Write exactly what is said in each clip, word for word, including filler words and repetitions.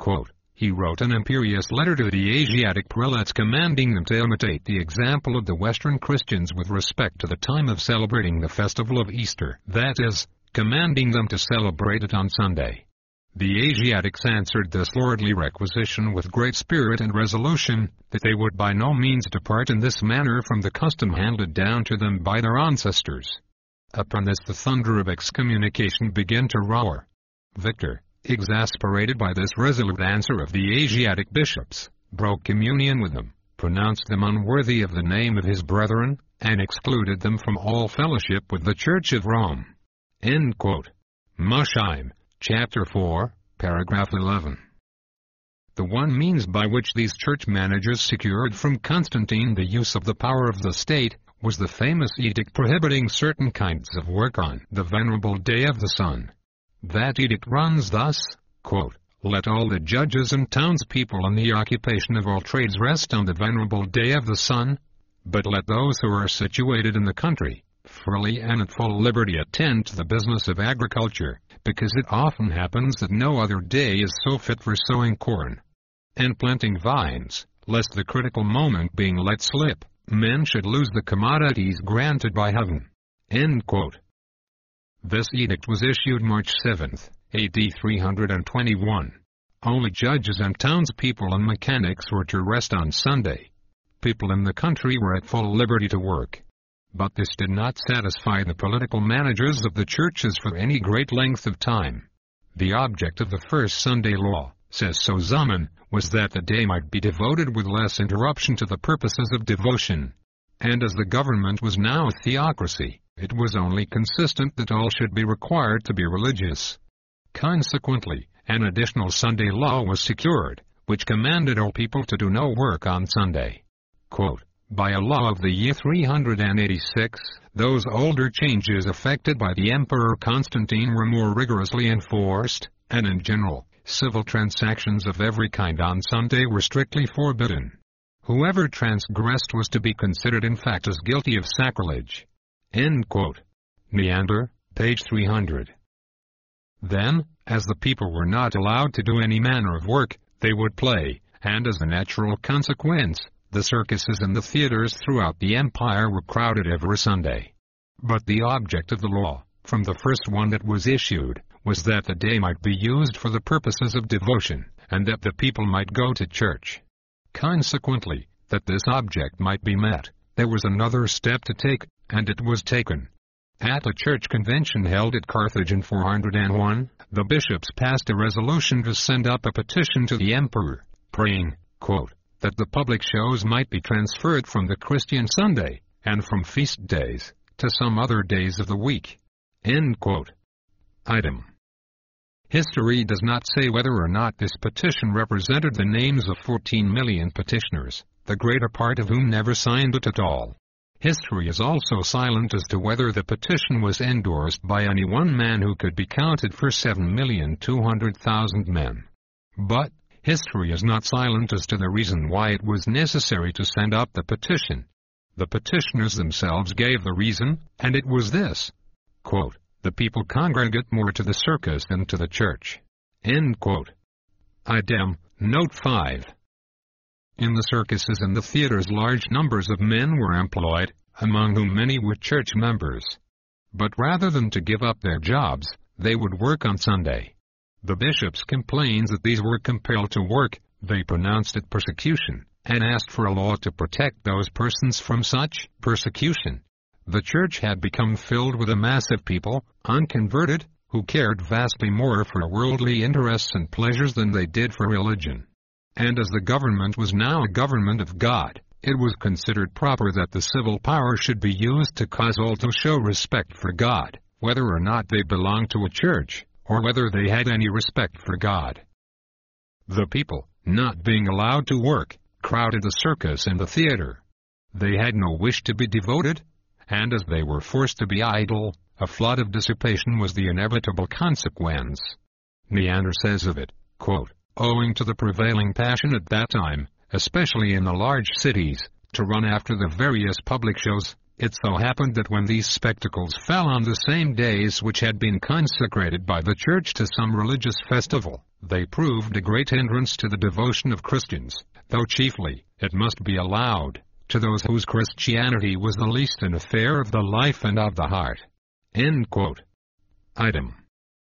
Quote, he wrote an imperious letter to the Asiatic prelates commanding them to imitate the example of the Western Christians with respect to the time of celebrating the festival of Easter, that is, commanding them to celebrate it on Sunday. The Asiatics answered this lordly requisition with great spirit and resolution, that they would by no means depart in this manner from the custom handed down to them by their ancestors. Upon this the thunder of excommunication began to roar. Victor, exasperated by this resolute answer of the Asiatic bishops, broke communion with them, pronounced them unworthy of the name of his brethren, and excluded them from all fellowship with the Church of Rome. End quote. Mosheim, Chapter four, Paragraph eleven. The one means by which these church managers secured from Constantine the use of the power of the state was the famous edict prohibiting certain kinds of work on the venerable day of the sun. That edict runs thus, quote, let all the judges and townspeople in the occupation of all trades rest on the venerable day of the sun, but let those who are situated in the country, freely and at full liberty attend to the business of agriculture, because it often happens that no other day is so fit for sowing corn and planting vines, lest the critical moment being let slip, men should lose the commodities granted by heaven. End quote. This edict was issued March seventh, A D three hundred twenty-one. Only judges and townspeople and mechanics were to rest on Sunday. People in the country were at full liberty to work. But this did not satisfy the political managers of the churches for any great length of time. The object of the first Sunday law, says Sozomen, was that the day might be devoted with less interruption to the purposes of devotion. And as the government was now a theocracy, it was only consistent that all should be required to be religious. Consequently, an additional Sunday law was secured, which commanded all people to do no work on Sunday. Quote, by a law of the year three hundred eighty-six, those older changes effected by the Emperor Constantine were more rigorously enforced, and in general, civil transactions of every kind on Sunday were strictly forbidden. Whoever transgressed was to be considered in fact as guilty of sacrilege. End quote. Neander, page three hundred. Then, as the people were not allowed to do any manner of work, they would play, and as a natural consequence, the circuses and the theaters throughout the empire were crowded every Sunday. But the object of the law, from the first one that was issued, was that the day might be used for the purposes of devotion, and that the people might go to church. Consequently, that this object might be met, there was another step to take, and it was taken. At a church convention held at Carthage in four hundred one, the bishops passed a resolution to send up a petition to the emperor, praying, quote, that the public shows might be transferred from the Christian Sunday, and from feast days, to some other days of the week. End quote. Item. History does not say whether or not this petition represented the names of fourteen million petitioners, the greater part of whom never signed it at all. History is also silent as to whether the petition was endorsed by any one man who could be counted for seven million two hundred thousand men. But, history is not silent as to the reason why it was necessary to send up the petition. The petitioners themselves gave the reason, and it was this. Quote, the people congregate more to the circus than to the church. End quote. Idem, Note five. In the circuses and the theaters large numbers of men were employed, among whom many were church members. But rather than to give up their jobs, they would work on Sunday. The bishops complained that these were compelled to work, they pronounced it persecution, and asked for a law to protect those persons from such persecution. The church had become filled with a mass of people, unconverted, who cared vastly more for worldly interests and pleasures than they did for religion. And as the government was now a government of God, it was considered proper that the civil power should be used to cause all to show respect for God, whether or not they belonged to a church, or whether they had any respect for God. The people, not being allowed to work, crowded the circus and the theater. They had no wish to be devoted, and as they were forced to be idle, a flood of dissipation was the inevitable consequence. Neander says of it, quote, owing to the prevailing passion at that time, especially in the large cities, to run after the various public shows, it so happened that when these spectacles fell on the same days which had been consecrated by the church to some religious festival, They proved a great hindrance to the devotion of Christians, though chiefly, it must be allowed, to those whose Christianity was the least an affair of the life and of the heart." End quote. Item.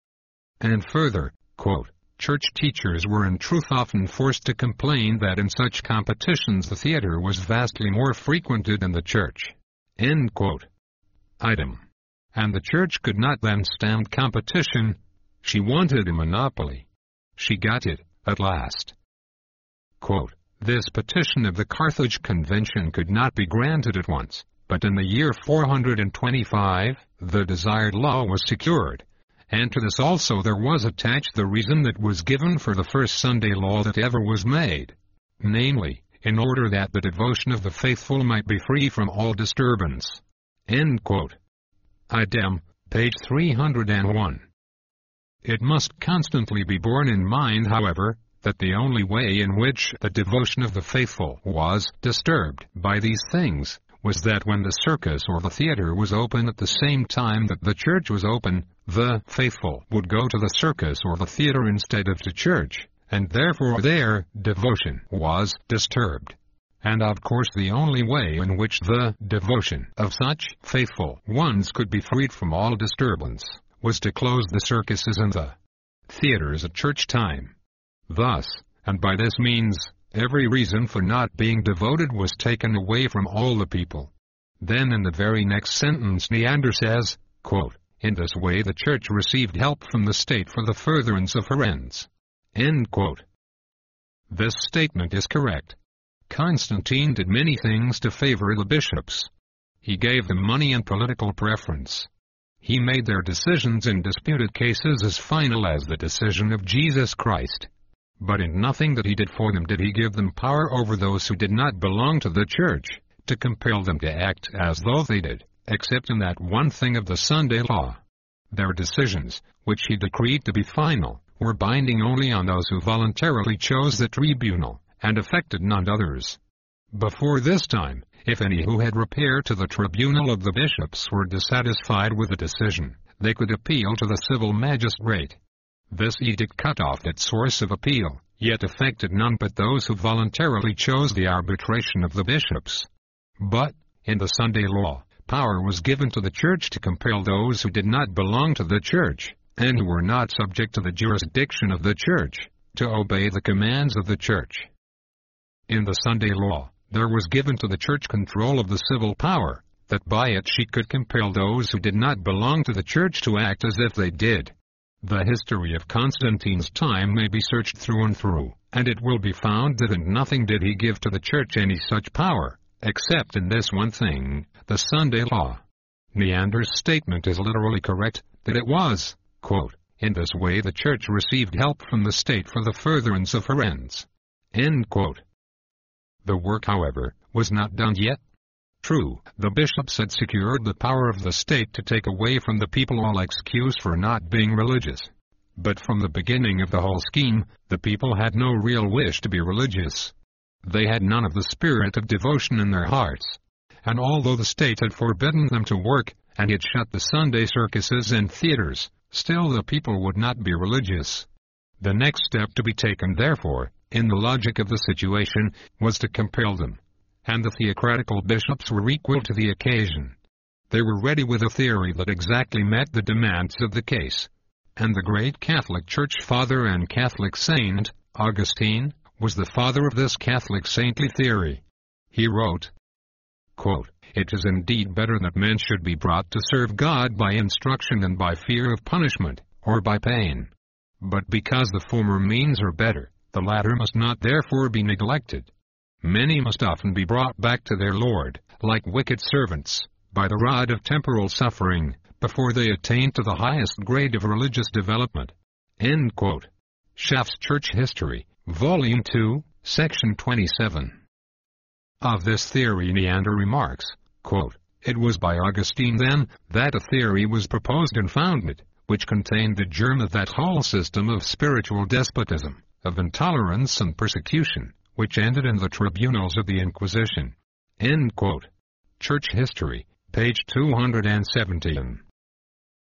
And further, quote, "Church teachers were in truth often forced to complain that in such competitions the theater was vastly more frequented than the church." End quote. Item. And the church could not then stand competition. She wanted a monopoly. She got it, at last. Quote, "This petition of the Carthage Convention could not be granted at once, but in the year four hundred twenty-five, the desired law was secured, and to this also there was attached the reason that was given for the first Sunday law that ever was made, namely, in order that the devotion of the faithful might be free from all disturbance." End quote. Idem, page three hundred one. It must constantly be borne in mind, however, that the only way in which the devotion of the faithful was disturbed by these things was that when the circus or the theater was open at the same time that the church was open, the faithful would go to the circus or the theater instead of to church, and therefore their devotion was disturbed. And of course the only way in which the devotion of such faithful ones could be freed from all disturbance was to close the circuses and the theaters at church time. Thus, and by this means, every reason for not being devoted was taken away from all the people. Then in the very next sentence Neander says, quote, "In this way the church received help from the state for the furtherance of her ends." End quote. This statement is correct. Constantine did many things to favor the bishops. He gave them money and political preference. He made their decisions in disputed cases as final as the decision of Jesus Christ. But in nothing that he did for them did he give them power over those who did not belong to the church, to compel them to act as though they did, except in that one thing of the Sunday law. Their decisions, which he decreed to be final, were binding only on those who voluntarily chose the tribunal, and affected none others. Before this time, if any who had repaired to the tribunal of the bishops were dissatisfied with the decision, they could appeal to the civil magistrate. This edict cut off its source of appeal, yet affected none but those who voluntarily chose the arbitration of the bishops. But, in the Sunday law, power was given to the church to compel those who did not belong to the church, and who were not subject to the jurisdiction of the church, to obey the commands of the church. In the Sunday law, there was given to the church control of the civil power, that by it she could compel those who did not belong to the church to act as if they did. The history of Constantine's time may be searched through and through, and it will be found that in nothing did he give to the church any such power, except in this one thing, the Sunday law. Neander's statement is literally correct, that it was, quote, "In this way the church received help from the state for the furtherance of her ends." End quote. The work, however, was not done yet. True, the bishops had secured the power of the state to take away from the people all excuse for not being religious. But from the beginning of the whole scheme, the people had no real wish to be religious. They had none of the spirit of devotion in their hearts. And although the state had forbidden them to work, and had shut the Sunday circuses and theaters, still the people would not be religious. The next step to be taken, therefore, in the logic of the situation, was to compel them. And the theocratical bishops were equal to the occasion. They were ready with a theory that exactly met the demands of the case. And the great Catholic Church Father and Catholic Saint, Augustine, was the father of this Catholic saintly theory. He wrote, quote, "It is indeed better that men should be brought to serve God by instruction than by fear of punishment, or by pain. But because the former means are better, the latter must not therefore be neglected. Many must often be brought back to their Lord, like wicked servants, by the rod of temporal suffering, before they attain to the highest grade of religious development." End quote. Schaff's Church History, Volume two, Section twenty-seven. Of this theory Neander remarks, quote, "It was by Augustine then, that a theory was proposed and founded, which contained the germ of that whole system of spiritual despotism, of intolerance and persecution, which ended in the tribunals of the Inquisition." End quote. Church History, page two hundred seventeen.